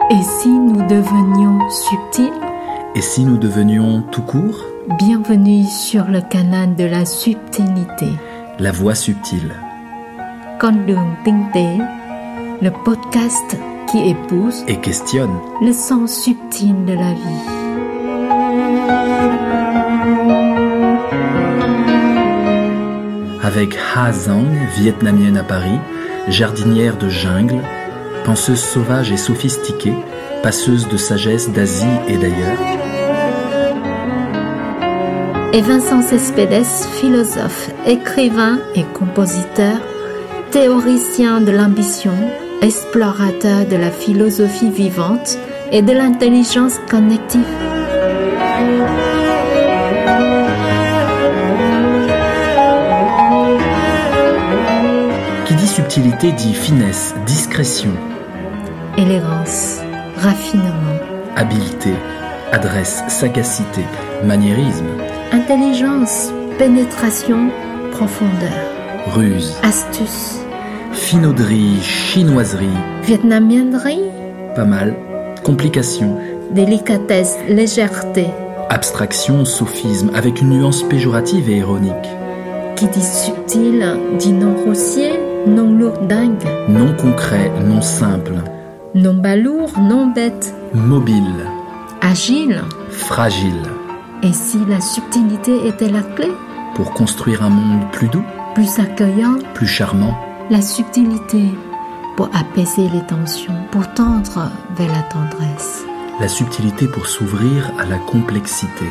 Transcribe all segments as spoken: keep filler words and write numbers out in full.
Et si nous devenions subtils? Et si nous devenions tout court? Bienvenue sur le canal de la subtilité. La voix subtile. Con đường tinh tế, le podcast qui épouse et questionne le sens subtil de la vie. Avec Ha Giang, vietnamienne à Paris, jardinière de jungle, penseuse sauvage et sophistiquée, passeuse de sagesse d'Asie et d'ailleurs. Et Vincent Cespedes, philosophe, écrivain et compositeur, théoricien de l'ambition, explorateur de la philosophie vivante et de l'intelligence connective. Qui dit subtilité dit finesse, discrétion, élégance, raffinement, habileté, adresse, sagacité, maniérisme, intelligence, pénétration, profondeur, ruse, astuce, finauderie, chinoiserie, vietnamiennerie, pas mal, complication, délicatesse, légèreté, abstraction, sophisme, avec une nuance péjorative et ironique. Qui dit subtil dit non grossier, non lourdingue, non concret, non simple, non balourd, non bête, mobile, agile, fragile. Et si la subtilité était la clé? Pour construire un monde plus doux, plus accueillant, plus charmant. La subtilité pour apaiser les tensions, pour tendre vers la tendresse. La subtilité pour s'ouvrir à la complexité.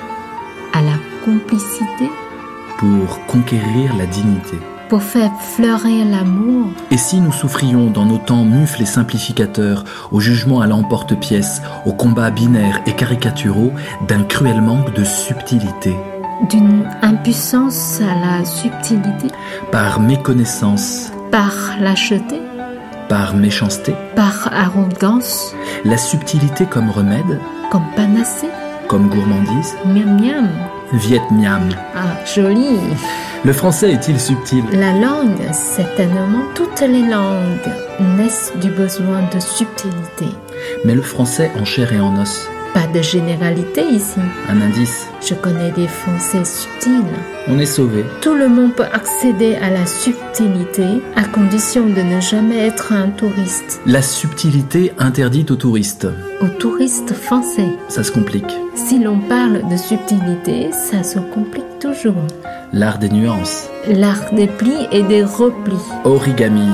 À la complicité. Pour conquérir la dignité. Pour faire fleurir l'amour. Et si nous souffrions dans nos temps mufles et simplificateurs, au jugement à l'emporte-pièce, aux combats binaires et caricaturaux, d'un cruel manque de subtilité? D'une impuissance à la subtilité. Par méconnaissance. Par lâcheté. Par méchanceté. Par arrogance. La subtilité comme remède. Comme panacée. Comme gourmandise. Miam miam. Viet miam. Ah, joli. Le français est-il subtil? La langue, certainement. Toutes les langues naissent du besoin de subtilité. Mais le français en chair et en os. Pas de généralité ici. Un indice. Je connais des Français subtils. On est sauvé. Tout le monde peut accéder à la subtilité à condition de ne jamais être un touriste. La subtilité interdite aux touristes. Aux touristes français. Ça se complique. Si l'on parle de subtilité, ça se complique toujours. L'art des nuances. L'art des plis et des replis. Origami.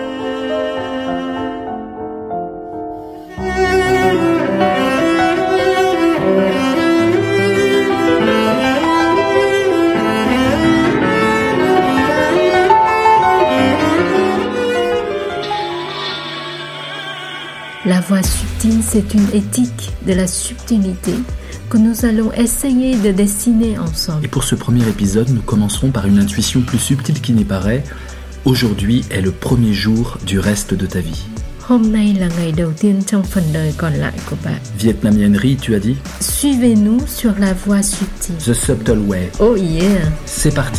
La voie subtile, c'est une éthique de la subtilité que nous allons essayer de dessiner ensemble. Et pour ce premier épisode, nous commencerons par une intuition plus subtile qui n'y paraît. Aujourd'hui est le premier jour du reste de ta vie. Hôm nay là ngày đầu tiên trong phần đời còn lại của bạn. Vietnamiennerie, tu as dit? Suivez-nous sur la voie subtile. The Subtle Way. Oh yeah! C'est parti.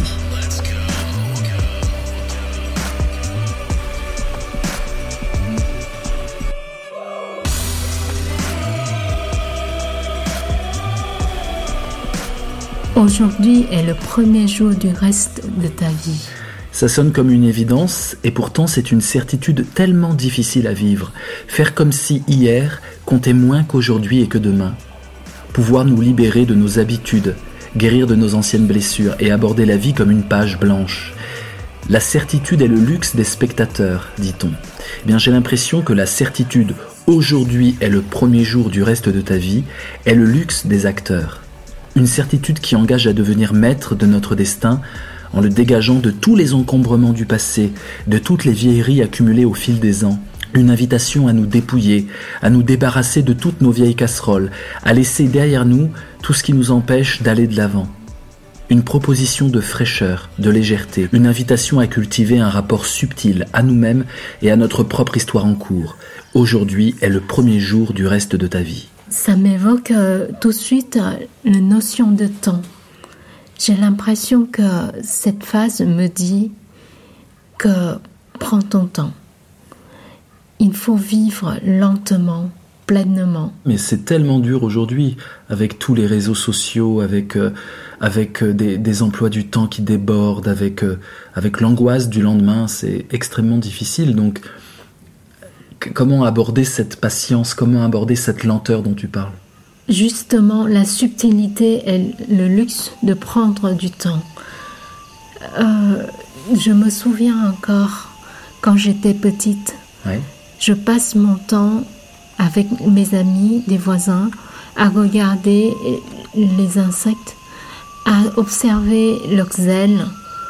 Aujourd'hui est le premier jour du reste de ta vie. Ça sonne comme une évidence, et pourtant c'est une certitude tellement difficile à vivre. Faire comme si hier comptait moins qu'aujourd'hui et que demain. Pouvoir nous libérer de nos habitudes, guérir de nos anciennes blessures et aborder la vie comme une page blanche. La certitude est le luxe des spectateurs, dit-on. Eh bien, j'ai l'impression que la certitude « aujourd'hui est le premier jour du reste de ta vie » est le luxe des acteurs. Une certitude qui engage à devenir maître de notre destin en le dégageant de tous les encombrements du passé, de toutes les vieilleries accumulées au fil des ans. Une invitation à nous dépouiller, à nous débarrasser de toutes nos vieilles casseroles, à laisser derrière nous tout ce qui nous empêche d'aller de l'avant. Une proposition de fraîcheur, de légèreté, une invitation à cultiver un rapport subtil à nous-mêmes et à notre propre histoire en cours. Aujourd'hui est le premier jour du reste de ta vie. Ça m'évoque euh, tout de suite euh, la notion de temps. J'ai l'impression que cette phrase me dit que prends ton temps. Il faut vivre lentement, pleinement. Mais c'est tellement dur aujourd'hui, avec tous les réseaux sociaux, avec, euh, avec euh, des, des emplois du temps qui débordent, avec, euh, avec l'angoisse du lendemain, c'est extrêmement difficile. Donc, c- comment aborder cette patience, comment aborder cette lenteur dont tu parles ? Justement, la subtilité et le luxe de prendre du temps. Euh, je me souviens encore, quand j'étais petite, Ouais. je passe mon temps avec mes amis, des voisins, à regarder les insectes, à observer leurs ailes,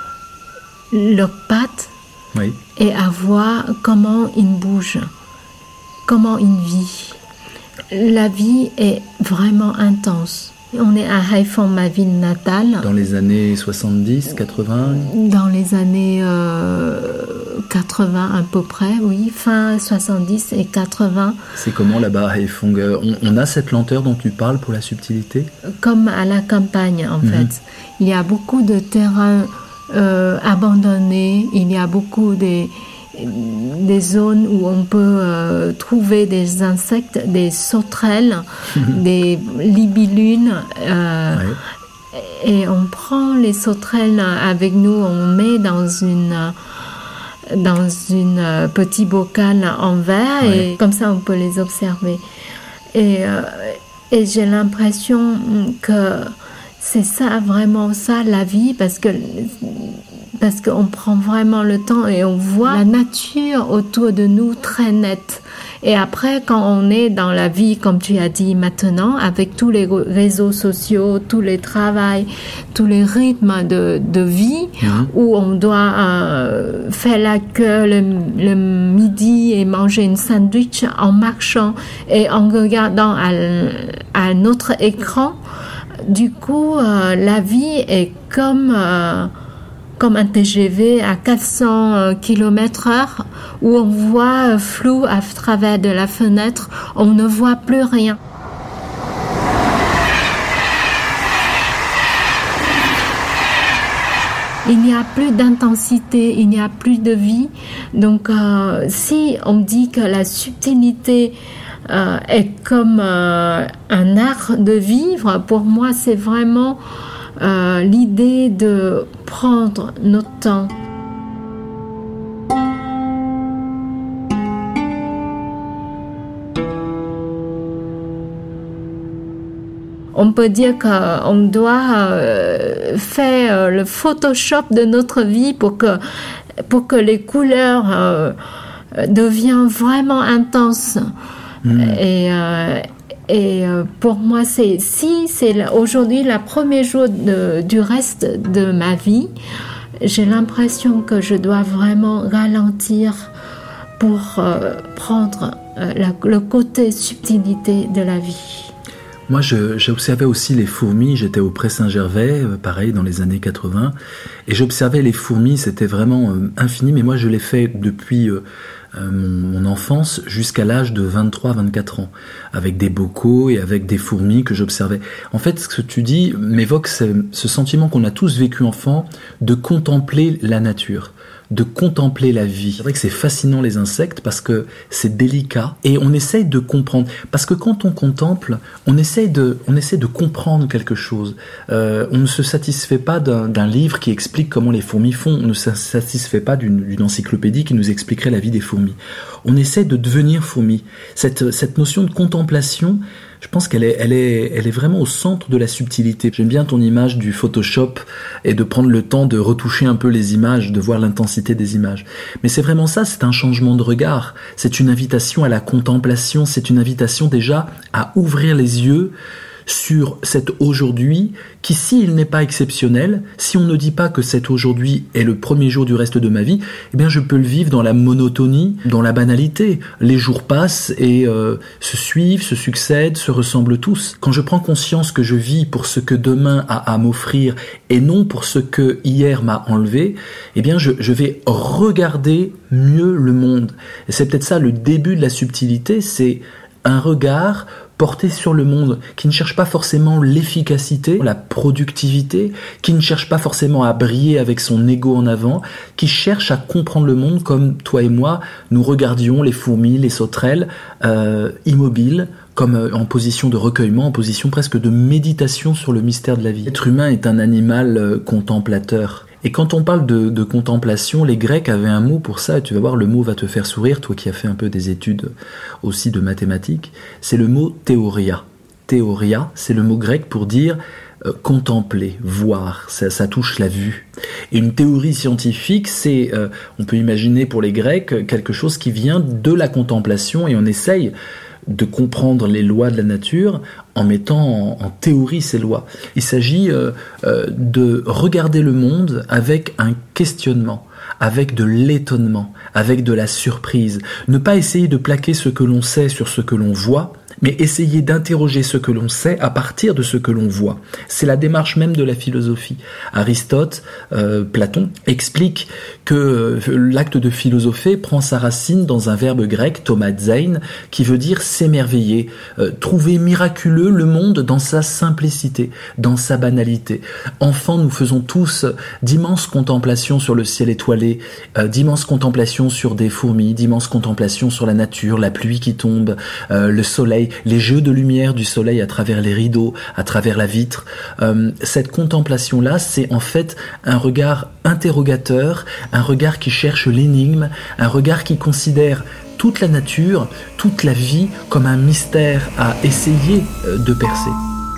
leurs pattes, Oui. et à voir comment ils bougent, comment ils vivent. La vie est vraiment intense. On est à Haiphong, ma ville natale. Dans les années soixante-dix, quatre-vingts. Dans les années euh, quatre-vingts à peu près, oui, fin soixante-dix et quatre-vingts. C'est comment là-bas à Haiphong ? on, on a cette lenteur dont tu parles pour la subtilité ? Comme à la campagne, en Mhm. fait. Il y a beaucoup de terrains euh, abandonnés, il y a beaucoup des, des zones où on peut euh, trouver des insectes, des sauterelles, des libellules. Euh, Ouais. Et on prend les sauterelles avec nous, on met dans une dans une euh, petit bocal en verre, Ouais. et comme ça on peut les observer. Et, euh, et j'ai l'impression que c'est ça, vraiment ça, la vie, parce que parce qu'on prend vraiment le temps et on voit la nature autour de nous très nette. Et après, quand on est dans la vie, comme tu as dit maintenant, avec tous les réseaux sociaux, tous les travails, tous les rythmes de, de vie, Mhm. où on doit euh, faire la queue le, le midi et manger une sandwich en marchant et en regardant à, à notre écran, du coup, euh, la vie est comme... Euh, comme un T G V à quatre cents kilomètres heure, où on voit flou à travers de la fenêtre, on ne voit plus rien. Il n'y a plus d'intensité, il n'y a plus de vie. Donc, euh, si on dit que la subtilité euh, est comme euh, un art de vivre, pour moi, c'est vraiment euh, l'idée de prendre notre temps. On peut dire qu'on doit euh, faire le Photoshop de notre vie pour que, pour que les couleurs euh, deviennent vraiment intenses. Mmh. Et, euh, et euh, pour moi, c'est, si c'est aujourd'hui le premier jour de, du reste de ma vie, j'ai l'impression que je dois vraiment ralentir pour euh, prendre euh, la, le côté subtilité de la vie. Moi, je, j'observais aussi les fourmis. J'étais au Pré Saint-Gervais, euh, pareil, dans les années quatre-vingts. Et j'observais les fourmis, c'était vraiment euh, infini. Mais moi, je l'ai fait depuis euh, euh, mon, mon enfance jusqu'à l'âge de vingt-trois à vingt-quatre ans. Avec des bocaux et avec des fourmis que j'observais. En fait, ce que tu dis m'évoque ce, ce sentiment qu'on a tous vécu enfant de contempler la nature, de contempler la vie. C'est vrai que c'est fascinant les insectes parce que c'est délicat et on essaye de comprendre. Parce que quand on contemple, on essaye de, on essaie de comprendre quelque chose. Euh, on ne se satisfait pas d'un, d'un livre qui explique comment les fourmis font. On ne se satisfait pas d'une, d'une encyclopédie qui nous expliquerait la vie des fourmis. On essaie de devenir fourmi. Cette, cette notion de contemplation, je pense qu'elle est, elle est, elle est vraiment au centre de la subtilité. J'aime bien ton image du Photoshop et de prendre le temps de retoucher un peu les images, de voir l'intensité des images. Mais c'est vraiment ça, c'est un changement de regard. C'est une invitation à la contemplation, c'est une invitation déjà à ouvrir les yeux sur cet aujourd'hui qui, s'il n'est pas exceptionnel, si on ne dit pas que cet aujourd'hui est le premier jour du reste de ma vie, eh bien je peux le vivre dans la monotonie, dans la banalité. Les jours passent et euh, se suivent, se succèdent, se ressemblent tous. Quand je prends conscience que je vis pour ce que demain a à m'offrir et non pour ce que hier m'a enlevé, eh bien je, je vais regarder mieux le monde. Et c'est peut-être ça le début de la subtilité, c'est un regard porté sur le monde, qui ne cherche pas forcément l'efficacité, la productivité, qui ne cherche pas forcément à briller avec son ego en avant, qui cherche à comprendre le monde comme toi et moi, nous regardions les fourmis, les sauterelles, euh, immobiles, comme en position de recueillement, en position presque de méditation sur le mystère de la vie. L'être humain est un animal euh, contemplateur. Et quand on parle de, de contemplation, les Grecs avaient un mot pour ça, et tu vas voir, le mot va te faire sourire, toi qui as fait un peu des études aussi de mathématiques, c'est le mot théoria. Théoria, c'est le mot grec pour dire euh, contempler, voir, ça, ça touche la vue. Et une théorie scientifique, c'est, euh, on peut imaginer pour les Grecs, quelque chose qui vient de la contemplation, et on essaye de comprendre les lois de la nature en mettant en, en théorie ces lois. Il s'agit euh, euh, de regarder le monde avec un questionnement, avec de l'étonnement, avec de la surprise. Ne pas essayer de plaquer ce que l'on sait sur ce que l'on voit, mais essayer d'interroger ce que l'on sait à partir de ce que l'on voit. C'est la démarche même de la philosophie. Aristote, euh, Platon, explique que l'acte de philosopher prend sa racine dans un verbe grec, tomazein, qui veut dire s'émerveiller, euh, trouver miraculeux le monde dans sa simplicité, dans sa banalité. Enfants, nous faisons tous d'immenses contemplations sur le ciel étoilé, euh, d'immenses contemplations sur des fourmis, d'immenses contemplations sur la nature, la pluie qui tombe, euh, le soleil, les jeux de lumière du soleil à travers les rideaux, à travers la vitre. Euh, cette contemplation-là, c'est en fait un regard interrogateur, un regard qui cherche l'énigme, un regard qui considère toute la nature, toute la vie comme un mystère à essayer de percer.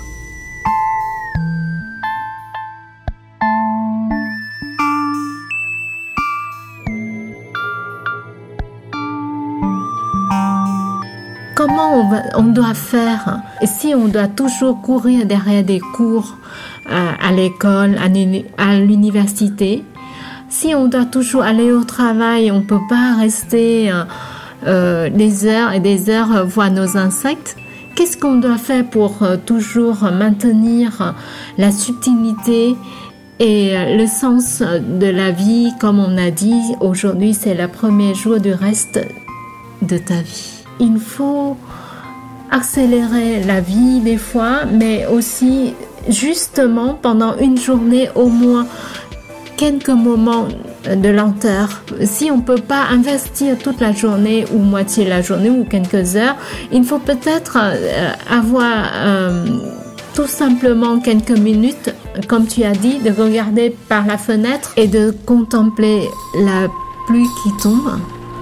Comment on, va, on doit faire? Et si on doit toujours courir derrière des cours euh, à l'école, à l'université, si on doit toujours aller au travail, on ne peut pas rester euh, euh, des heures et des heures euh, voir nos insectes. Qu'est-ce qu'on doit faire pour euh, toujours maintenir euh, la subtilité et euh, le sens de la vie? Comme on a dit, aujourd'hui c'est le premier jour du reste de ta vie. Il faut accélérer la vie des fois, mais aussi justement pendant une journée au moins quelques moments de lenteur. Si on ne peut pas investir toute la journée ou moitié la journée ou quelques heures, il faut peut-être avoir euh, tout simplement quelques minutes, comme tu as dit, de regarder par la fenêtre et de contempler la pluie qui tombe.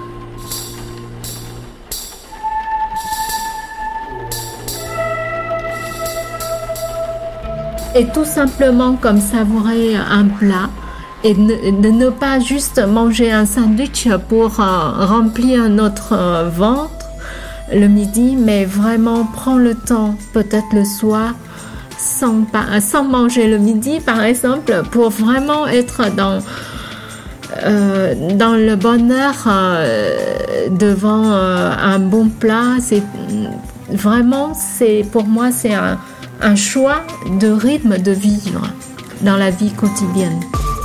Et tout simplement comme savourer un plat et de ne pas juste manger un sandwich pour euh, remplir notre euh, ventre le midi, mais vraiment prendre le temps, peut-être le soir, sans, sans manger le midi par exemple, pour vraiment être dans, euh, dans le bonheur euh, devant euh, un bon plat. C'est, vraiment, c'est, pour moi, c'est un un choix de rythme de vivre dans la vie quotidienne.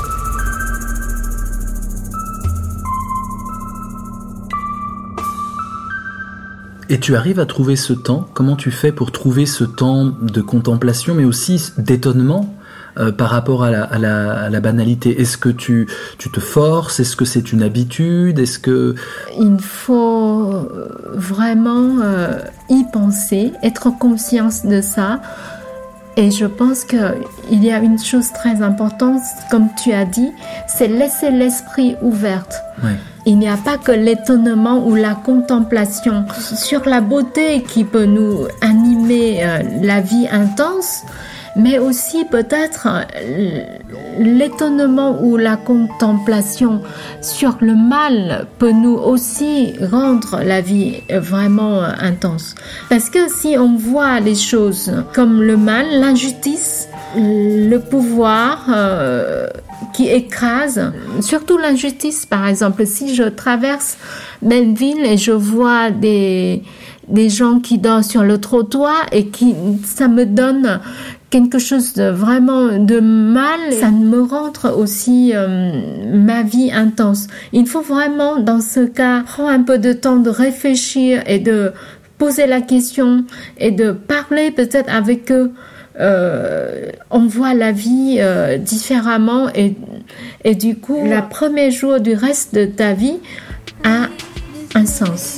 Et tu arrives à trouver ce temps? Comment tu fais pour trouver ce temps de contemplation, mais aussi d'étonnement euh, par rapport à la, à la, à la banalité? Est-ce que tu, tu te forces? Est-ce que c'est une habitude? Est-ce que... Il faut vraiment euh, y penser, être conscient de ça. Et je pense qu'il y a une chose très importante, comme tu as dit, c'est laisser l'esprit ouvert. Ouais. Il n'y a pas que l'étonnement ou la contemplation sur la beauté qui peut nous animer euh, la vie intense, mais aussi peut-être l'étonnement ou la contemplation sur le mal peut nous aussi rendre la vie vraiment intense. Parce que si on voit les choses comme le mal, l'injustice, le pouvoir euh, qui écrase, surtout l'injustice par exemple, si je traverse Belleville et je vois des, des gens qui dorment sur le trottoir et qui, ça me donne quelque chose de vraiment de mal, ça me rend aussi euh, ma vie intense. Il faut vraiment, dans ce cas, prendre un peu de temps de réfléchir et de poser la question et de parler peut-être avec eux, euh, on voit la vie euh, différemment et, et du coup, le premier jour du reste de ta vie a un sens.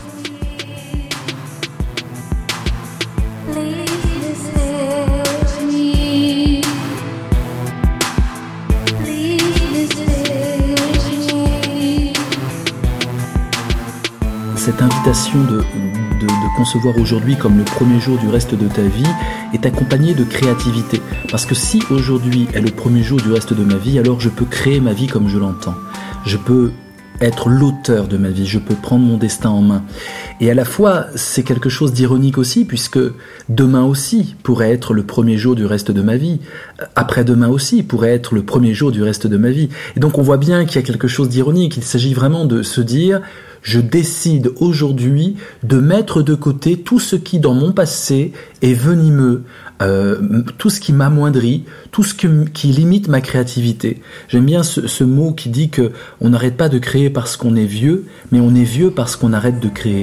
Cette invitation de, de, de concevoir aujourd'hui comme le premier jour du reste de ta vie est accompagnée de créativité. Parce que si aujourd'hui est le premier jour du reste de ma vie, alors je peux créer ma vie comme je l'entends. Je peux être l'auteur de ma vie, je peux prendre mon destin en main. Et à la fois, c'est quelque chose d'ironique aussi, puisque demain aussi pourrait être le premier jour du reste de ma vie. Après-demain aussi pourrait être le premier jour du reste de ma vie. Et donc on voit bien qu'il y a quelque chose d'ironique. Il s'agit vraiment de se dire... Je décide aujourd'hui de mettre de côté tout ce qui, dans mon passé, est venimeux, euh, tout ce qui m'amoindrit, tout ce que, qui limite ma créativité. J'aime bien ce, ce mot qui dit que on n'arrête pas de créer parce qu'on est vieux, mais on est vieux parce qu'on arrête de créer.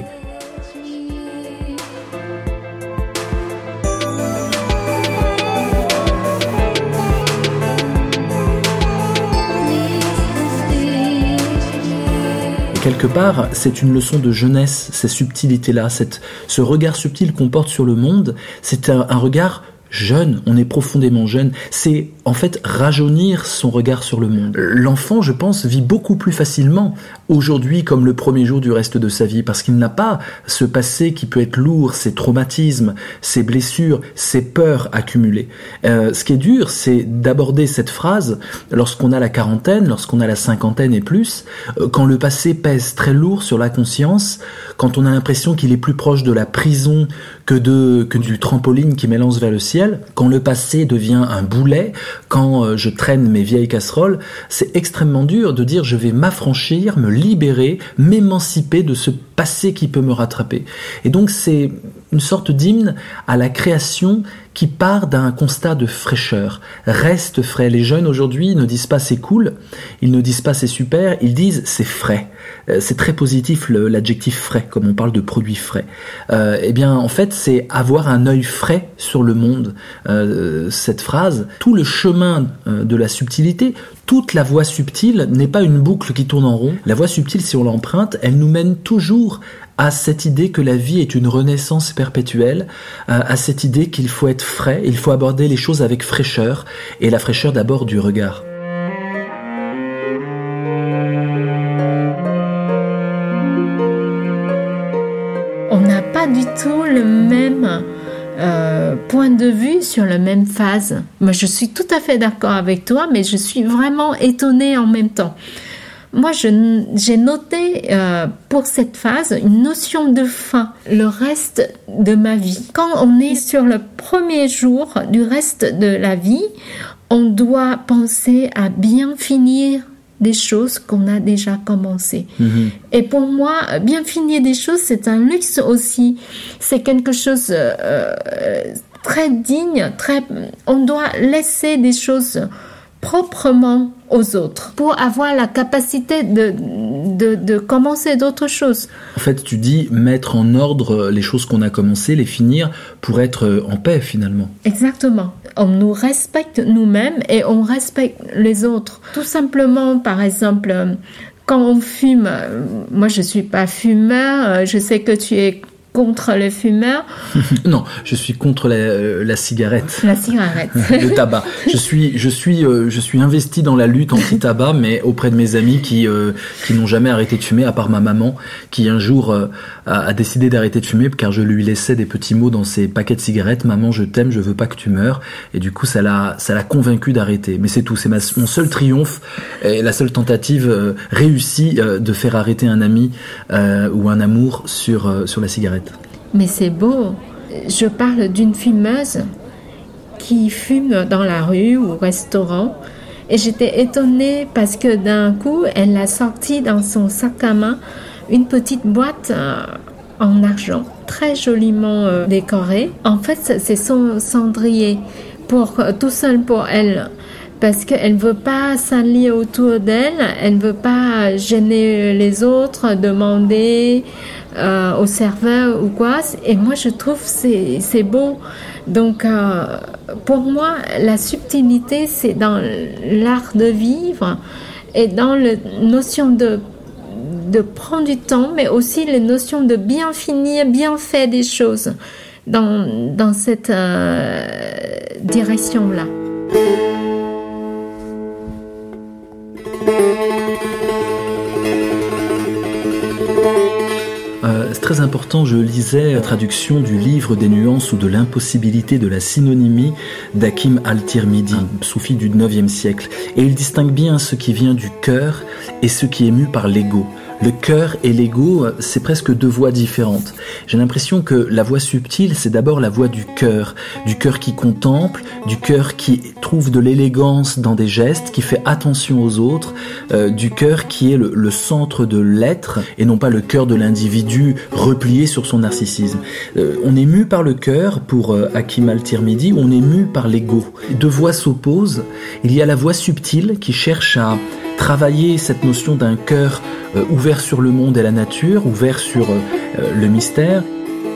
Quelque part, c'est une leçon de jeunesse, ces subtilités-là, cette, ce regard subtil qu'on porte sur le monde, c'est un, un regard jeune, on est profondément jeune, c'est en fait rajeunir son regard sur le monde. L'enfant, je pense, vit beaucoup plus facilement aujourd'hui comme le premier jour du reste de sa vie, parce qu'il n'a pas ce passé qui peut être lourd, ces traumatismes, ces blessures, ces peurs accumulées. Euh, ce qui est dur, c'est d'aborder cette phrase lorsqu'on a la quarantaine, lorsqu'on a la cinquantaine et plus, euh, quand le passé pèse très lourd sur la conscience, quand on a l'impression qu'il est plus proche de la prison que, de, que du trampoline qui m'élance vers le ciel, quand le passé devient un boulet, quand euh, je traîne mes vieilles casseroles, c'est extrêmement dur de dire je vais m'affranchir, me libérer, m'émanciper de ce passé qui peut me rattraper. Et donc c'est une sorte d'hymne à la création qui part d'un constat de fraîcheur. Reste frais. Les jeunes aujourd'hui ne disent pas c'est cool, ils ne disent pas c'est super, ils disent c'est frais. Euh, c'est très positif le, l'adjectif frais, comme on parle de produits frais. Euh, eh bien, en fait, c'est avoir un œil frais sur le monde. Euh, cette phrase, tout le chemin euh, de la subtilité, toute la voie subtile n'est pas une boucle qui tourne en rond. La voie subtile, si on l'emprunte, elle nous mène toujours à cette idée que la vie est une renaissance perpétuelle, euh, à cette idée qu'il faut être frais, il faut aborder les choses avec fraîcheur, et la fraîcheur d'abord du regard. On n'a pas du tout le même euh, point de vue sur la même phase. Moi, je suis tout à fait d'accord avec toi, mais je suis vraiment étonnée en même temps. Moi, je, j'ai noté euh, pour cette phase une notion de fin, le reste de ma vie. Quand on est sur le premier jour du reste de la vie, on doit penser à bien finir des choses qu'on a déjà commencées. Mmh. Et pour moi, bien finir des choses, c'est un luxe aussi. C'est quelque chose euh, très digne, très. On doit laisser des choses proprement aux autres pour avoir la capacité de, de, de commencer d'autres choses. En fait, tu dis mettre en ordre les choses qu'on a commencées, les finir pour être en paix finalement. Exactement. On nous respecte nous-mêmes et on respecte les autres. Tout simplement, par exemple, quand on fume, moi je suis pas fumeur, je sais que tu es contre les fumeurs. Non, je suis contre la, la cigarette. La cigarette. Le tabac. Je suis, je suis, euh, je suis investi dans la lutte anti-tabac, mais auprès de mes amis qui, euh, qui n'ont jamais arrêté de fumer, à part ma maman, qui un jour euh, a, a décidé d'arrêter de fumer, car je lui laissais des petits mots dans ses paquets de cigarettes. Maman, je t'aime, je veux pas que tu meurs. Et du coup, ça l'a, ça l'a convaincu d'arrêter. Mais c'est tout. C'est ma, mon seul triomphe et la seule tentative euh, réussie euh, de faire arrêter un ami euh, ou un amour sur, euh, sur la cigarette. Mais c'est beau. Je parle d'une fumeuse qui fume dans la rue ou au restaurant. Et j'étais étonnée parce que d'un coup, elle a sorti dans son sac à main une petite boîte en argent, très joliment décorée. En fait, c'est son cendrier, pour, tout seul pour elle. parce qu'elle ne veut pas s'allier autour d'elle, elle ne veut pas gêner les autres, demander euh, au serveur ou quoi. Et moi, je trouve que c'est, c'est beau. Donc, euh, pour moi, la subtilité, c'est dans l'art de vivre et dans la notion de, de prendre du temps, mais aussi les notions de bien finir, bien faire des choses dans, dans cette euh, direction-là. Euh, c'est très important, je lisais la traduction du livre des nuances ou de l'impossibilité de la synonymie d'Hakim al-Tirmidhi, soufi du neuvième siècle. Et il distingue bien ce qui vient du cœur et ce qui est mu par l'ego. Le cœur et l'ego, c'est presque deux voix différentes. J'ai l'impression que la voix subtile, c'est d'abord la voix du cœur, du cœur qui contemple, du cœur qui trouve de l'élégance dans des gestes, qui fait attention aux autres, euh, du cœur qui est le, le centre de l'être et non pas le cœur de l'individu replié sur son narcissisme. Euh, on est mu par le cœur pour euh, Hakim al-Tirmidhi, on est mu par l'ego. Deux voix s'opposent. Il y a la voix subtile qui cherche à travailler cette notion d'un cœur euh, ouvert sur le monde et la nature, ouvert sur euh, le mystère.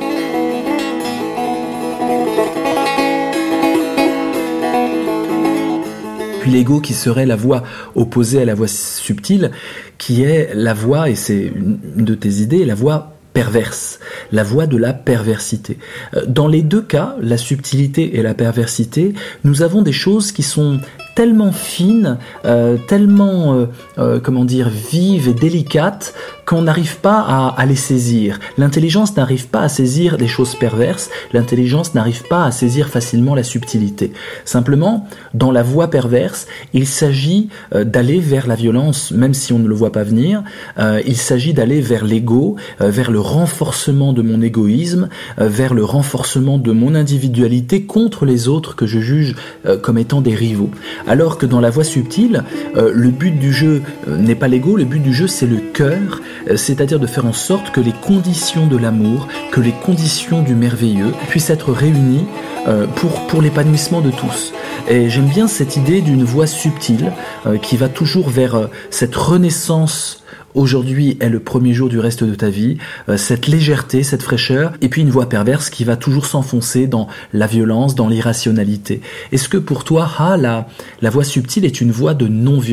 Puis l'ego qui serait la voie opposée à la voie subtile, qui est la voie, et c'est une de tes idées, la voie perverse, la voie de la perversité. Dans les deux cas, la subtilité et la perversité, nous avons des choses qui sont tellement fines, euh, tellement, euh, euh, comment dire, vives et délicates qu'on n'arrive pas à, à les saisir. L'intelligence n'arrive pas à saisir des choses perverses, l'intelligence n'arrive pas à saisir facilement la subtilité. Simplement, dans la voie perverse, il s'agit euh, d'aller vers la violence, même si on ne le voit pas venir, euh, il s'agit d'aller vers l'ego, euh, vers le renforcement de mon égoïsme, euh, vers le renforcement de mon individualité contre les autres que je juge euh, comme étant des rivaux. Alors que dans la voie subtile, euh, le but du jeu euh, n'est pas l'ego, le but du jeu c'est le cœur, euh, c'est-à-dire de faire en sorte que les conditions de l'amour, que les conditions du merveilleux puissent être réunies euh, pour, pour l'épanouissement de tous. Et j'aime bien cette idée d'une voie subtile euh, qui va toujours vers euh, cette renaissance. Aujourd'hui est le premier jour du reste de ta vie, euh, cette légèreté, cette fraîcheur, et puis une voie perverse qui va toujours s'enfoncer dans la violence, dans l'irrationalité. Est-ce que pour toi, ah, la, la voie subtile est une voie de non-violence ?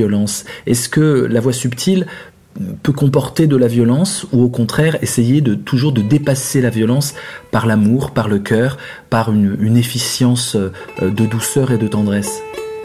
Est-ce que la voie subtile peut comporter de la violence ou au contraire essayer de toujours de dépasser la violence par l'amour, par le cœur, par une, une efficience euh, de douceur et de tendresse ?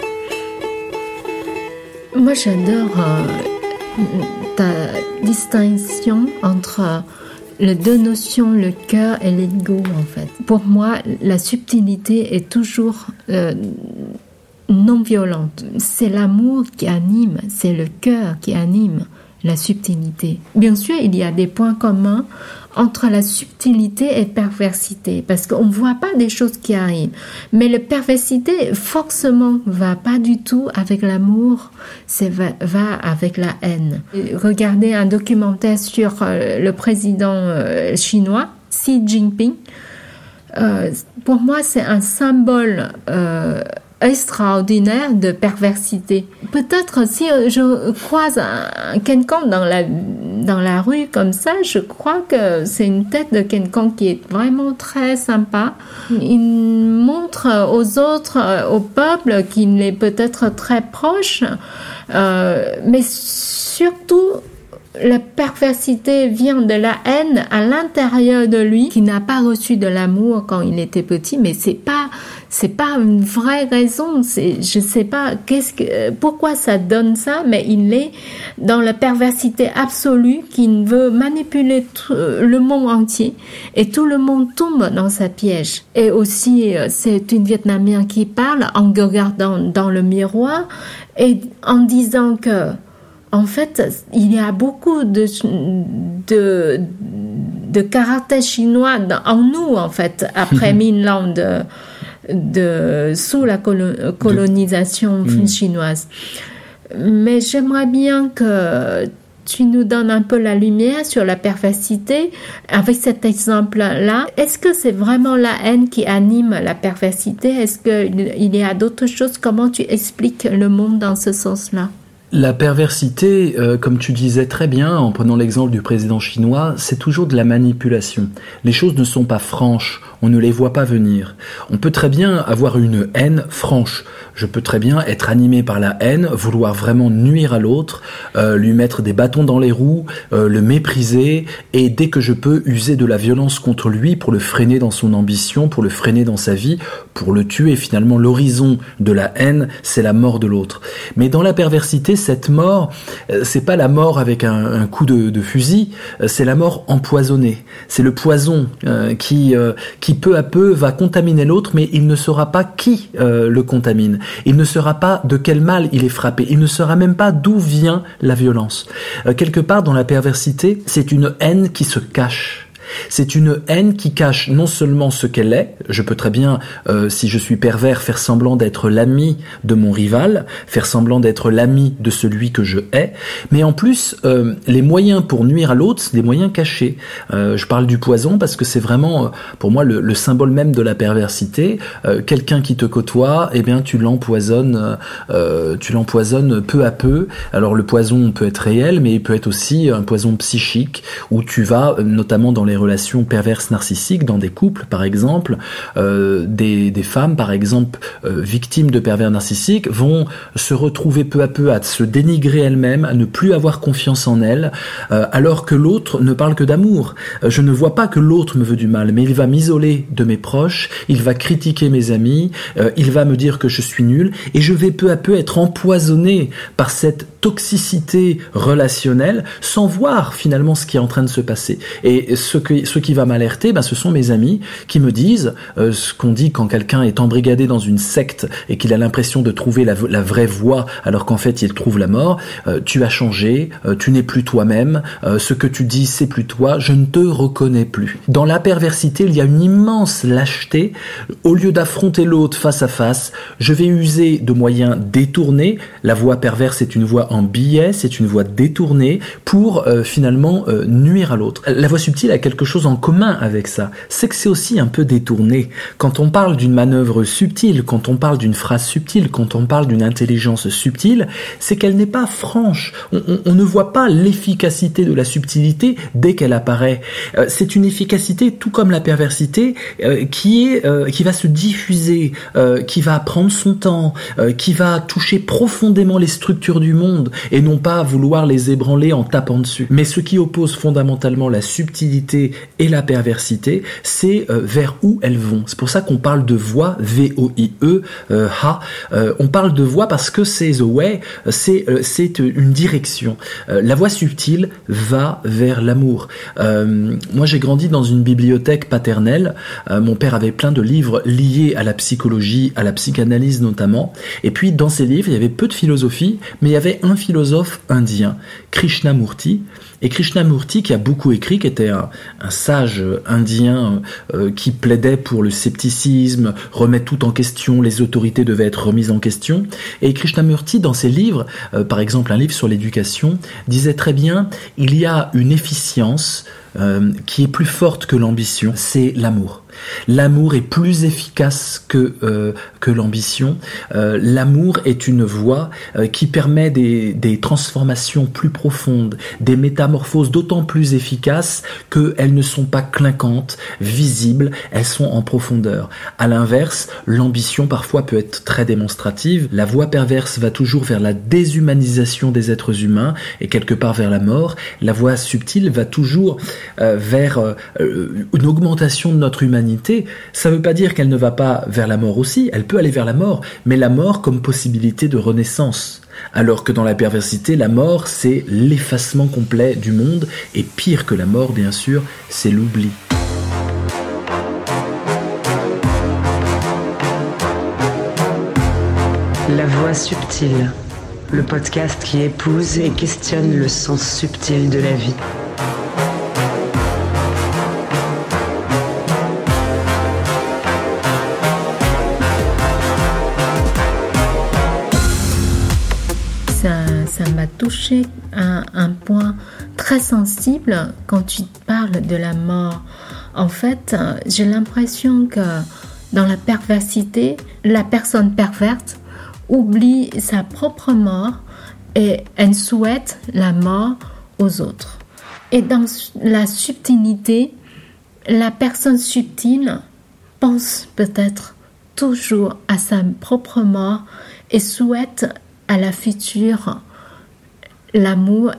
Moi j'adore... Euh... ta distinction entre les deux notions, le cœur et l'ego, en fait. Pour moi, la subtilité est toujours euh, non violente. C'est l'amour qui anime, c'est le cœur qui anime la subtilité. Bien sûr, il y a des points communs entre la subtilité et perversité, parce qu'on ne voit pas des choses qui arrivent. Mais la perversité, forcément, va pas du tout avec l'amour, c'est va, va avec la haine. Regardez un documentaire sur euh, le président euh, chinois, Xi Jinping. Euh, pour moi, c'est un symbole euh, extraordinaire de perversité. Peut-être si je croise un, quelqu'un dans la, dans la rue comme ça, je crois que c'est une tête de quelqu'un qui est vraiment très sympa. Il montre aux autres, au peuple, qu'il est peut-être très proche, euh, mais surtout la perversité vient de la haine à l'intérieur de lui, qui n'a pas reçu de l'amour quand il était petit, mais c'est pas c'est pas une vraie raison. C'est, je sais pas qu'est-ce que, pourquoi ça donne ça, mais il est dans la perversité absolue, qui veut manipuler tout, le monde entier, et tout le monde tombe dans sa piège. Et aussi, c'est une Vietnamienne qui parle en regardant dans le miroir et en disant que en fait, il y a beaucoup de, de, de caractère chinois dans, en nous, en fait, après mille ans de, de, sous la colo- colonisation de... chinoise. Mais j'aimerais bien que Tu nous donnes un peu la lumière sur la perversité avec cet exemple-là. Est-ce que c'est vraiment la haine qui anime la perversité? Est-ce qu'il y a d'autres choses? Comment tu expliques le monde dans ce sens-là? La perversité, euh, comme tu disais très bien en prenant l'exemple du président chinois, c'est toujours de la manipulation. Les choses ne sont pas franches, on ne les voit pas venir. On peut très bien avoir une haine franche. Je peux très bien être animé par la haine, vouloir vraiment nuire à l'autre, euh, lui mettre des bâtons dans les roues, euh, le mépriser, et dès que je peux user de la violence contre lui pour le freiner dans son ambition, pour le freiner dans sa vie, pour le tuer. Finalement, l'horizon de la haine, c'est la mort de l'autre. Mais dans la perversité, cette mort, euh, c'est pas la mort avec un, un coup de, de fusil, euh, c'est la mort empoisonnée. C'est le poison euh, qui, euh, qui peu à peu va contaminer l'autre, mais il ne saura pas qui euh, le contamine. Il ne saura pas de quel mal il est frappé. Il ne saura même pas d'où vient la violence. Euh, quelque part dans la perversité, c'est une haine qui se cache. C'est une haine qui cache non seulement ce qu'elle est, je peux très bien, euh, si je suis pervers, faire semblant d'être l'ami de mon rival, faire semblant d'être l'ami de celui que je hais, mais en plus, euh, les moyens pour nuire à l'autre, c'est des moyens cachés. Euh, je parle du poison parce que c'est vraiment, pour moi, le, le symbole même de la perversité. Euh, quelqu'un qui te côtoie, eh bien, tu l'empoisonnes, euh, tu l'empoisonnes peu à peu. Alors, le poison peut être réel, mais il peut être aussi un poison psychique, où tu vas, notamment dans les relations perverses narcissiques, dans des couples par exemple, euh, des, des femmes par exemple euh, victimes de pervers narcissiques vont se retrouver peu à peu à se dénigrer elles-mêmes, à ne plus avoir confiance en elles, euh, alors que l'autre ne parle que d'amour. Euh, je ne vois pas que l'autre me veut du mal, mais il va m'isoler de mes proches, il va critiquer mes amis, euh, il va me dire que je suis nul, et je vais peu à peu être empoisonné par cette toxicité relationnelle sans voir finalement ce qui est en train de se passer. Et ce que ce qui va m'alerter, ben, ce sont mes amis qui me disent euh, ce qu'on dit quand quelqu'un est embrigadé dans une secte et qu'il a l'impression de trouver la, la vraie voie alors qu'en fait il trouve la mort. Euh, tu as changé, euh, tu n'es plus toi-même, euh, ce que tu dis c'est plus toi, je ne te reconnais plus. Dans la perversité, il y a une immense lâcheté. Au lieu d'affronter l'autre face à face, je vais user de moyens détournés. La voie perverse est une voie en biais, c'est une voie détournée pour euh, finalement euh, nuire à l'autre. La voie subtile a quelque chose en commun avec ça, c'est que c'est aussi un peu détourné. Quand on parle d'une manœuvre subtile, quand on parle d'une phrase subtile, quand on parle d'une intelligence subtile, c'est qu'elle n'est pas franche. On, on, on ne voit pas l'efficacité de la subtilité dès qu'elle apparaît. Euh, c'est une efficacité, tout comme la perversité, euh, qui est, euh, qui va se diffuser, euh, qui va prendre son temps, euh, qui va toucher profondément les structures du monde et non pas vouloir les ébranler en tapant dessus. Mais ce qui oppose fondamentalement la subtilité et la perversité, c'est euh, vers où elles vont. C'est pour ça qu'on parle de voie, V O I E, euh, ha. Euh, on parle de voie parce que c'est the way, c'est euh, c'est une direction. Euh, la voie subtile va vers l'amour. Euh, moi, j'ai grandi dans une bibliothèque paternelle. Euh, mon père avait plein de livres liés à la psychologie, à la psychanalyse notamment. Et puis, dans ces livres, il y avait peu de philosophie, mais il y avait un philosophe indien, Krishnamurti. Et Krishnamurti, qui a beaucoup écrit, qui était un, un sage indien euh, qui plaidait pour le scepticisme, remet tout en question, les autorités devaient être remises en question. Et Krishnamurti, dans ses livres, euh, par exemple un livre sur l'éducation, disait très bien, il y a une efficience euh, qui est plus forte que l'ambition, c'est l'amour. L'amour est plus efficace que euh, que l'ambition. Euh, l'amour est une voie euh, qui permet des, des transformations plus profondes, des métamorphoses d'autant plus efficaces qu'elles ne sont pas clinquantes, visibles, elles sont en profondeur. À l'inverse, l'ambition parfois peut être très démonstrative. La voie perverse va toujours vers la déshumanisation des êtres humains et quelque part vers la mort. La voie subtile va toujours euh, vers euh, une augmentation de notre humanité. Ça ne veut pas dire qu'elle ne va pas vers la mort aussi, elle peut aller vers la mort, mais la mort comme possibilité de renaissance. Alors que dans la perversité, la mort, c'est l'effacement complet du monde, et pire que la mort, bien sûr, c'est l'oubli. La voix subtile, le podcast qui épouse et questionne le sens subtil de la vie. ça m'a touché à un point très sensible quand tu parles de la mort. En fait, j'ai l'impression que dans la perversité, la personne perverte oublie sa propre mort et elle souhaite la mort aux autres. Et dans la subtilité, la personne subtile pense peut-être toujours à sa propre mort et souhaite à la future l'amour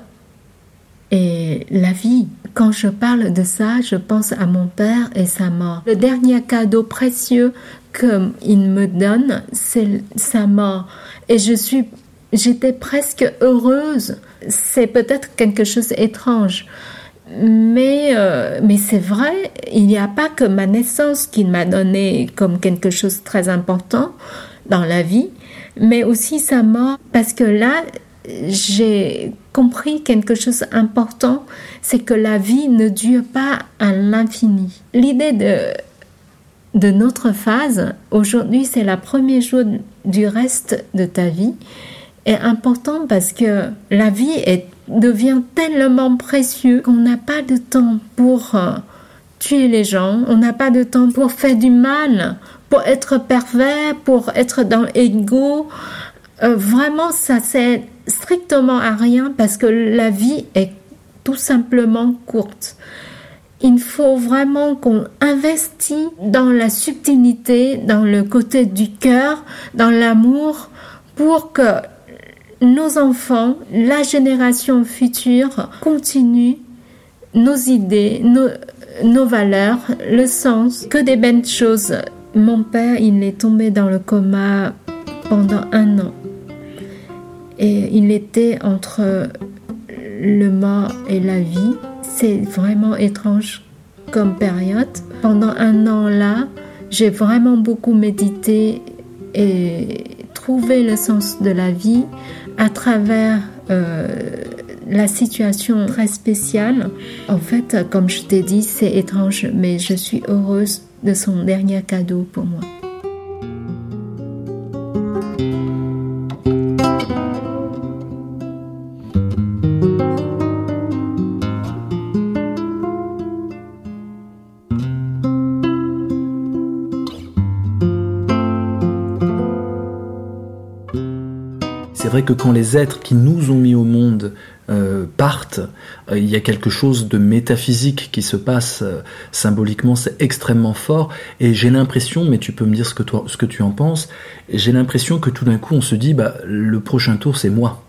et la vie. Quand je parle de ça, je pense à mon père et sa mort. Le dernier cadeau précieux qu'il me donne, c'est sa mort. Et je suis, j'étais presque heureuse. C'est peut-être quelque chose d'étrange. Mais, euh, mais c'est vrai, il n'y a pas que ma naissance qu'il m'a donné comme quelque chose de très important dans la vie, mais aussi sa mort, parce que là, j'ai compris quelque chose d'important, c'est que la vie ne dure pas à l'infini. L'idée de, de notre phase, aujourd'hui c'est le premier jour du reste de ta vie, est important parce que la vie est, devient tellement précieuse qu'on n'a pas de temps pour euh, tuer les gens, on n'a pas de temps pour faire du mal, pour être pervers, pour être dans l'ego. Euh, vraiment, ça sert strictement à rien parce que la vie est tout simplement courte. Il faut vraiment qu'on investisse dans la subtilité, dans le côté du cœur, dans l'amour, pour que nos enfants, la génération future, continuent nos idées, nos, nos valeurs, le sens, que des belles choses. Mon père, il est tombé dans le coma pendant un an. Et il était entre le mort et la vie. C'est vraiment étrange comme période. Pendant un an là, j'ai vraiment beaucoup médité et trouvé le sens de la vie à travers euh, la situation très spéciale. En fait, comme je t'ai dit, c'est étrange, mais je suis heureuse de son dernier cadeau pour moi. C'est vrai que quand les êtres qui nous ont mis au monde euh, partent, euh, il y a quelque chose de métaphysique qui se passe euh, symboliquement, c'est extrêmement fort. Et j'ai l'impression, mais tu peux me dire ce que, toi, ce que tu en penses, j'ai l'impression que tout d'un coup on se dit, bah, le prochain tour c'est moi.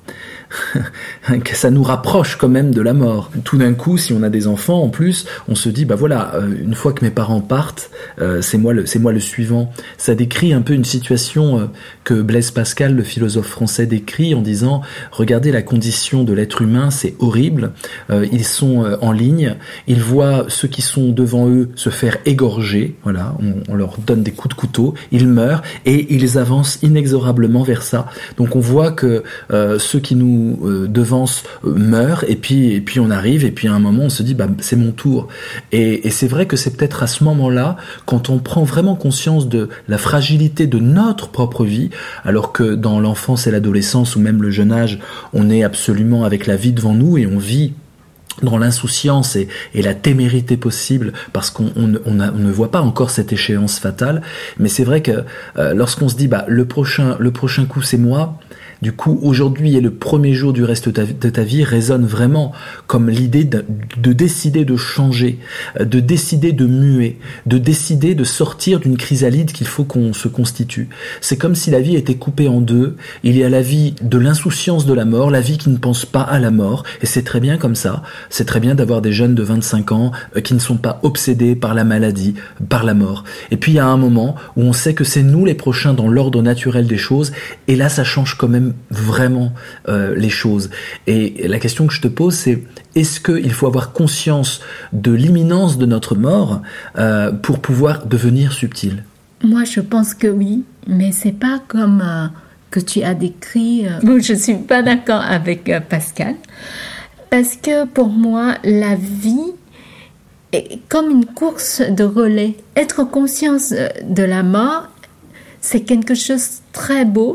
Que ça nous rapproche quand même de la mort. Tout d'un coup, si on a des enfants en plus, on se dit bah voilà, euh, une fois que mes parents partent, euh, c'est moi le c'est moi le suivant. Ça décrit un peu une situation euh, que Blaise Pascal, le philosophe français, décrit en disant regardez la condition de l'être humain, c'est horrible. Euh, ils sont euh, en ligne, ils voient ceux qui sont devant eux se faire égorger. Voilà, on, on leur donne des coups de couteau, ils meurent et ils avancent inexorablement vers ça. Donc on voit que euh, ceux qui nous Euh, devance euh, meurt et puis et puis on arrive et puis à un moment on se dit bah c'est mon tour et, et c'est vrai que c'est peut-être à ce moment-là quand on prend vraiment conscience de la fragilité de notre propre vie, alors que dans l'enfance et l'adolescence ou même le jeune âge on est absolument avec la vie devant nous et on vit dans l'insouciance et, et la témérité possible parce qu'on on, on, a, on ne voit pas encore cette échéance fatale. Mais c'est vrai que euh, lorsqu'on se dit bah le prochain le prochain coup c'est moi, du coup, aujourd'hui et le premier jour du reste de ta, de ta vie résonne vraiment comme l'idée de, de décider de changer, de décider de muer, de décider de sortir d'une chrysalide qu'il faut qu'on se constitue. C'est comme si la vie était coupée en deux. Il y a la vie de l'insouciance de la mort, la vie qui ne pense pas à la mort, et c'est très bien comme ça. C'est très bien d'avoir des jeunes de vingt-cinq ans euh, qui ne sont pas obsédés par la maladie, par la mort. Et puis il y a un moment où on sait que c'est nous les prochains dans l'ordre naturel des choses, et là ça change quand même vraiment euh, les choses. Et la question que je te pose, c'est est-ce qu'il faut avoir conscience de l'imminence de notre mort euh, pour pouvoir devenir subtil ? Moi, je pense que oui, mais c'est pas comme euh, que tu as décrit. Euh, je suis pas d'accord avec euh, Pascal, parce que pour moi, la vie est comme une course de relais. Être conscient de la mort, c'est quelque chose de très beau.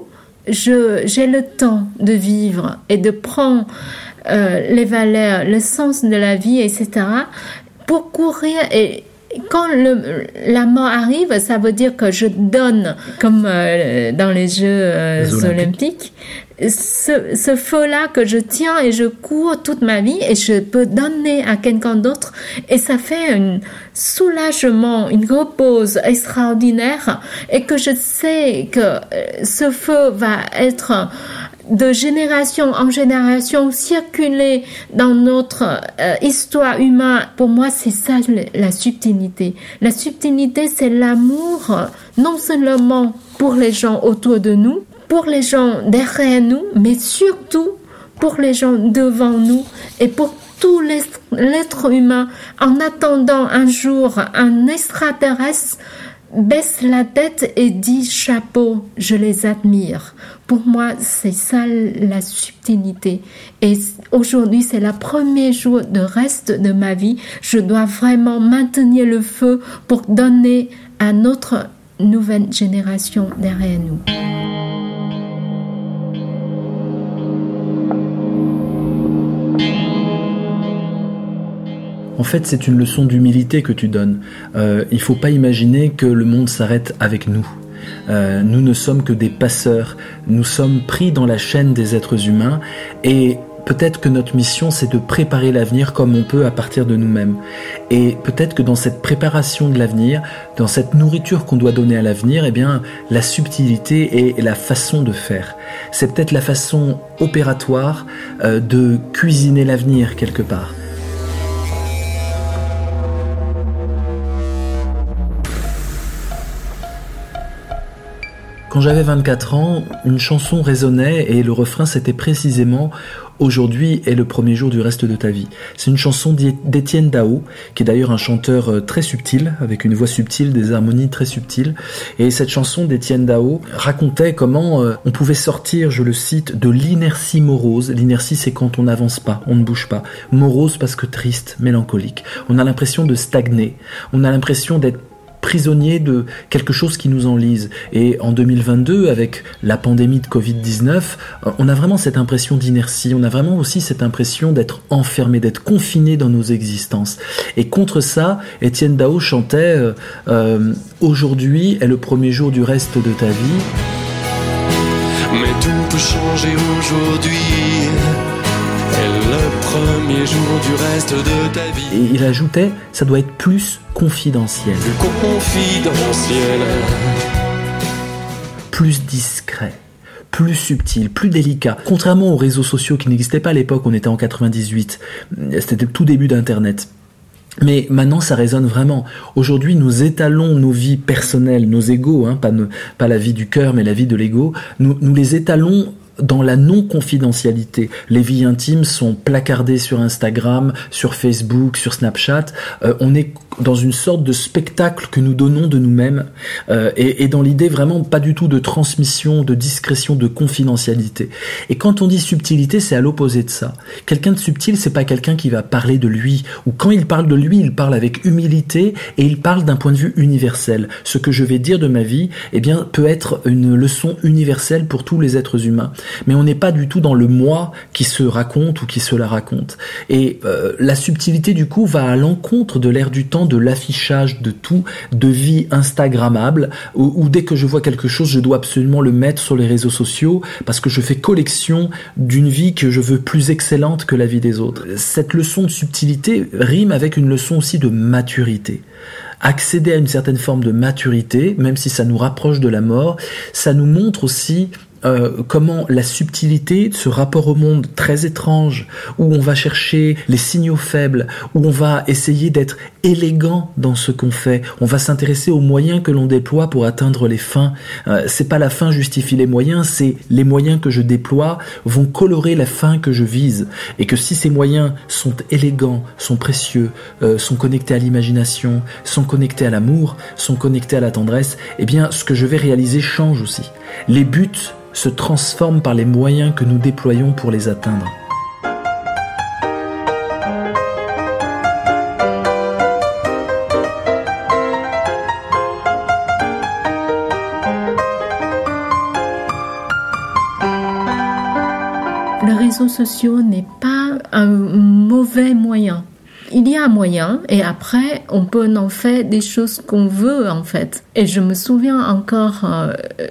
je, j'ai le temps de vivre et de prendre euh, les valeurs, le sens de la vie, et cetera, pour courir. Et quand le, la mort arrive, ça veut dire que je donne, comme euh, dans les Jeux euh, les olympiques, ce, ce feu-là que je tiens et je cours toute ma vie et je peux donner à quelqu'un d'autre. Et ça fait un soulagement, une repose extraordinaire, et que je sais que ce feu va être de génération en génération circuler dans notre euh, histoire humaine. Pour moi, c'est ça la subtilité. La subtilité, c'est l'amour, non seulement pour les gens autour de nous, pour les gens derrière nous, mais surtout pour les gens devant nous et pour tout l'être humain. En attendant un jour, un extraterrestre baisse la tête et dit chapeau, je les admire. Pour moi, c'est ça la subtilité. Et aujourd'hui, c'est le premier jour de reste de ma vie. Je dois vraiment maintenir le feu pour donner à notre nouvelle génération derrière nous. En fait, c'est une leçon d'humilité que tu donnes. Euh, il ne faut pas imaginer que le monde s'arrête avec nous. Euh, nous ne sommes que des passeurs. Nous sommes pris dans la chaîne des êtres humains et peut-être que notre mission, c'est de préparer l'avenir comme on peut à partir de nous-mêmes. Et peut-être que dans cette préparation de l'avenir, dans cette nourriture qu'on doit donner à l'avenir, eh bien, la subtilité est la façon de faire. C'est peut-être la façon opératoire euh, de cuisiner l'avenir quelque part. Quand j'avais vingt-quatre ans, une chanson résonnait et le refrain c'était précisément « Aujourd'hui est le premier jour du reste de ta vie ». C'est une chanson d'Étienne Dao, qui est d'ailleurs un chanteur très subtil, avec une voix subtile, des harmonies très subtiles. Et cette chanson d'Étienne Dao racontait comment on pouvait sortir, je le cite, de l'inertie morose. L'inertie, c'est quand on n'avance pas, on ne bouge pas. Morose parce que triste, mélancolique. On a l'impression de stagner. On a l'impression d'être prisonnier de quelque chose qui nous enlise. Et en deux mille vingt-deux, avec la pandémie de covid dix-neuf, on a vraiment cette impression d'inertie, on a vraiment aussi cette impression d'être enfermé, d'être confiné dans nos existences. Et contre ça, Étienne Dao chantait euh, euh, « Aujourd'hui est le premier jour du reste de ta vie ». Mais tout peut changer aujourd'hui. Le premier jour du reste de ta vie. Et il ajoutait, ça doit être plus confidentiel. Plus confidentiel. Plus discret. Plus subtil, plus délicat. Contrairement aux réseaux sociaux qui n'existaient pas à l'époque, on était en quatre-vingt-dix-huit. C'était le tout début d'Internet. Mais maintenant, ça résonne vraiment. Aujourd'hui, nous étalons nos vies personnelles, nos égos, hein, pas, nos, pas la vie du cœur, mais la vie de l'ego. Nous, nous les étalons dans la non-confidentialité. Les vies intimes sont placardées sur Instagram, sur Facebook, sur Snapchat. Euh, on est dans une sorte de spectacle que nous donnons de nous-mêmes euh, et, et dans l'idée vraiment pas du tout de transmission, de discrétion, de confidentialité. Et quand on dit subtilité, c'est à l'opposé de ça. Quelqu'un de subtil, c'est pas quelqu'un qui va parler de lui, ou quand il parle de lui, il parle avec humilité et il parle d'un point de vue universel. Ce que je vais dire de ma vie, eh bien, peut être une leçon universelle pour tous les êtres humains. Mais on n'est pas du tout dans le moi qui se raconte ou qui se la raconte. Et euh, la subtilité, du coup, va à l'encontre de l'ère du temps, de l'affichage de tout, de vie instagrammable, où, où dès que je vois quelque chose, je dois absolument le mettre sur les réseaux sociaux, parce que je fais collection d'une vie que je veux plus excellente que la vie des autres. Cette leçon de subtilité rime avec une leçon aussi de maturité. Accéder à une certaine forme de maturité, même si ça nous rapproche de la mort, ça nous montre aussi Euh, comment la subtilité, ce rapport au monde très étrange, où on va chercher les signaux faibles, où on va essayer d'être élégant dans ce qu'on fait, on va s'intéresser aux moyens que l'on déploie pour atteindre les fins. Euh, c'est pas la fin justifie les moyens, c'est les moyens que je déploie vont colorer la fin que je vise. Et que si ces moyens sont élégants, sont précieux, euh, sont connectés à l'imagination, sont connectés à l'amour, sont connectés à la tendresse, eh bien ce que je vais réaliser change aussi. Les buts se transforment par les moyens que nous déployons pour les atteindre. réseaux sociaux n'est pas un mauvais moyen. Il y a un moyen et après, on peut en faire des choses qu'on veut en fait. Et je me souviens encore... Euh,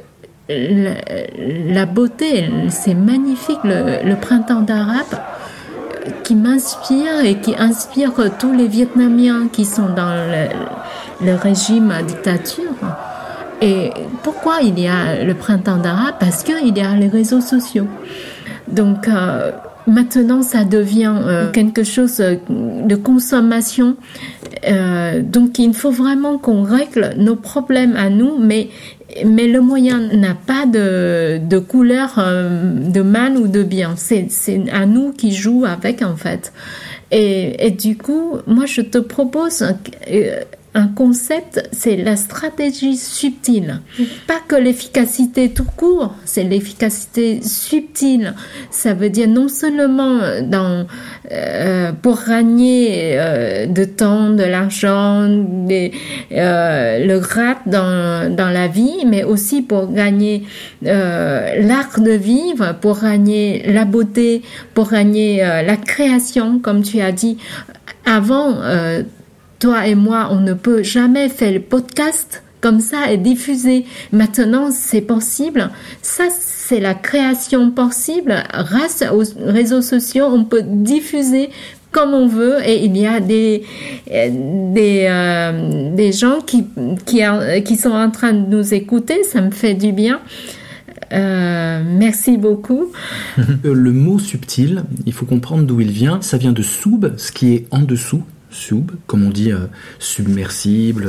La, la beauté, c'est magnifique, le, le printemps d'Arabe qui m'inspire et qui inspire tous les Vietnamiens qui sont dans le, le régime à dictature. Et pourquoi il y a le printemps d'Arabe ? Parce qu'il y a les réseaux sociaux. Donc euh, maintenant, ça devient euh, quelque chose de consommation. Euh, donc il faut vraiment qu'on règle nos problèmes à nous, mais Mais le moyen n'a pas de, de couleur euh, de mal ou de bien. C'est, c'est à nous qui jouons avec, en fait. Et, et du coup, moi, je te propose un, un concept, c'est la stratégie subtile. Pas que l'efficacité tout court, c'est l'efficacité subtile. Ça veut dire non seulement dans, euh, pour gagner euh, de temps, de l'argent, des, euh, le grade dans, dans la vie, mais aussi pour gagner euh, l'art de vivre, pour gagner la beauté, pour gagner euh, la création, comme tu as dit. Avant, euh, toi et moi, on ne peut jamais faire le podcast comme ça et diffuser. Maintenant, c'est possible. Ça, c'est la création possible. Grâce aux réseaux sociaux, on peut diffuser comme on veut et il y a des des euh, des gens qui qui qui sont en train de nous écouter. Ça me fait du bien. Euh, merci beaucoup. Le mot subtil, il faut comprendre d'où il vient. Ça vient de soub, ce qui est en dessous. Soub, comme on dit, euh, submersible.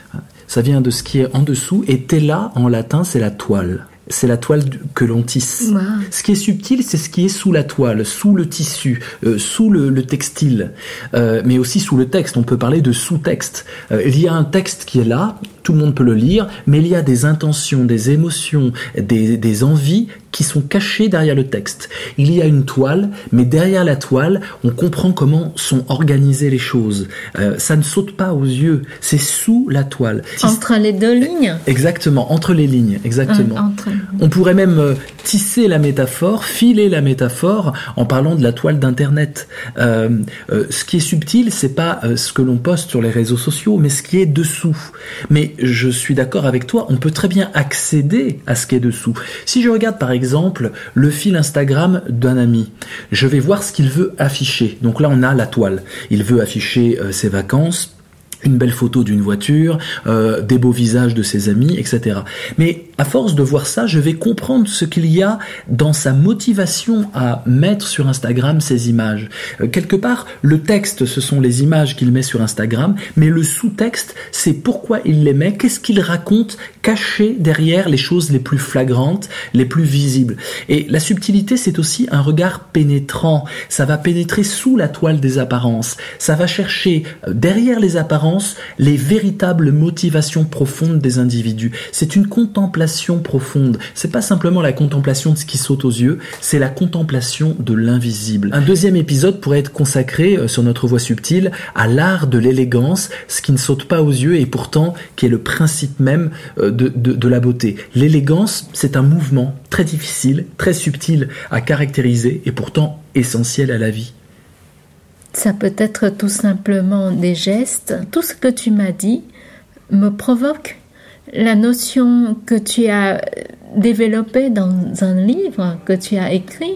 Ça vient de ce qui est en dessous. Et tela, en latin, c'est la toile. C'est la toile que l'on tisse. Wow. Ce qui est subtil, c'est ce qui est sous la toile, sous le tissu, euh, sous le, le textile, euh, mais aussi sous le texte. On peut parler de sous-texte. Euh, il y a un texte qui est là, tout le monde peut le lire, mais il y a des intentions, des émotions, des, des envies qui sont cachées derrière le texte. Il y a une toile, mais derrière la toile, on comprend comment sont organisées les choses. Euh, ça ne saute pas aux yeux, c'est sous la toile. Entre les deux lignes. Exactement, entre les lignes, exactement. Un, entre... On pourrait même euh, tisser la métaphore, filer la métaphore en parlant de la toile d'Internet. Euh, euh, ce qui est subtil, c'est pas euh, ce que l'on poste sur les réseaux sociaux, mais ce qui est dessous. Mais je suis d'accord avec toi, on peut très bien accéder à ce qui est dessous. Si je regarde par exemple le fil Instagram d'un ami, je vais voir ce qu'il veut afficher. Donc là, on a la toile. Il veut afficher euh, ses vacances, une belle photo d'une voiture, euh, des beaux visages de ses amis, et cetera. Mais à force de voir ça, je vais comprendre ce qu'il y a dans sa motivation à mettre sur Instagram ces images. Euh, quelque part, le texte, ce sont les images qu'il met sur Instagram, mais le sous-texte, c'est pourquoi il les met, qu'est-ce qu'il raconte caché derrière les choses les plus flagrantes, les plus visibles. Et la subtilité, c'est aussi un regard pénétrant. Ça va pénétrer sous la toile des apparences. Ça va chercher euh, derrière les apparences les véritables motivations profondes des individus. C'est une contemplation profonde. C'est pas simplement la contemplation de ce qui saute aux yeux, c'est la contemplation de l'invisible. Un deuxième épisode pourrait être consacré euh, sur notre voie subtile à l'art de l'élégance, ce qui ne saute pas aux yeux et pourtant qui est le principe même euh, de, de, de la beauté. L'élégance, c'est un mouvement très difficile, très subtil à caractériser et pourtant essentiel à la vie. Ça peut être tout simplement des gestes. Tout ce que tu m'as dit me provoque la notion que tu as développée dans un livre que tu as écrit.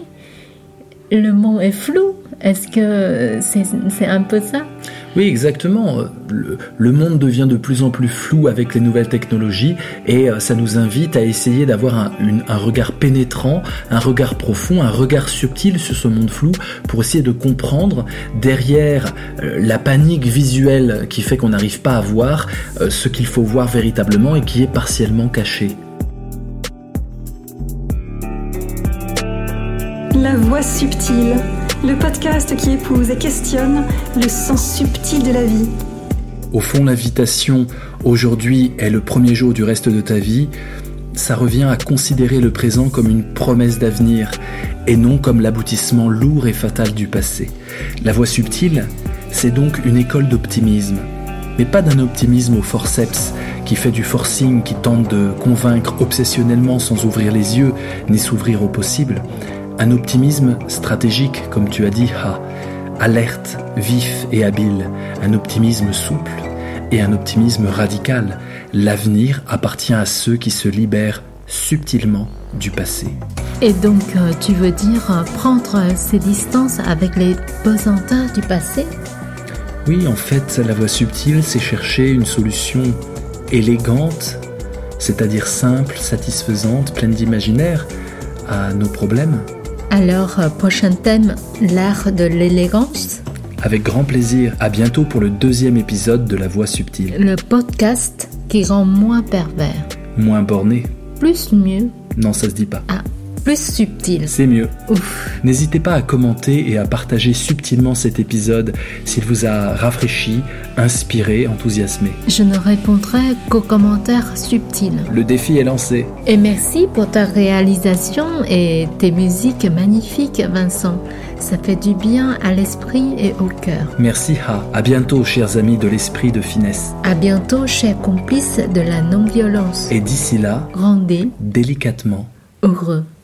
Le mot est flou. Est-ce que c'est, c'est un peu ça ? Oui, exactement. Le, le monde devient de plus en plus flou avec les nouvelles technologies et ça nous invite à essayer d'avoir un, une, un regard pénétrant, un regard profond, un regard subtil sur ce monde flou pour essayer de comprendre derrière la panique visuelle qui fait qu'on n'arrive pas à voir ce qu'il faut voir véritablement et qui est partiellement caché. La voix subtile. Le podcast qui épouse et questionne le sens subtil de la vie. Au fond, l'invitation aujourd'hui est le premier jour du reste de ta vie. Ça revient à considérer le présent comme une promesse d'avenir et non comme l'aboutissement lourd et fatal du passé. La voie subtile, c'est donc une école d'optimisme, mais pas d'un optimisme au forceps qui fait du forcing, qui tente de convaincre obsessionnellement sans ouvrir les yeux ni s'ouvrir au possible. Un optimisme stratégique, comme tu as dit, Ha. Alerte, vif et habile. Un optimisme souple et un optimisme radical. L'avenir appartient à ceux qui se libèrent subtilement du passé. Et donc, euh, tu veux dire euh, prendre ses distances avec les pesanteurs du passé ? Oui, en fait, la voie subtile, c'est chercher une solution élégante, c'est-à-dire simple, satisfaisante, pleine d'imaginaire, à nos problèmes. Alors, euh, prochain thème, l'art de l'élégance ? Avec grand plaisir, à bientôt pour le deuxième épisode de La Voie subtile. Le podcast qui rend moins pervers. Moins borné. Plus mieux. Non, ça se dit pas. Ah, plus subtil. C'est mieux. Ouf. N'hésitez pas à commenter et à partager subtilement cet épisode s'il vous a rafraîchi, inspiré, enthousiasmé. Je ne répondrai qu'aux commentaires subtils. Le défi est lancé. Et merci pour ta réalisation et tes musiques magnifiques, Vincent. Ça fait du bien à l'esprit et au cœur. Merci, Ha. À bientôt, chers amis de l'esprit de finesse. À bientôt, chers complices de la non-violence. Et d'ici là, rendez délicatement heureux.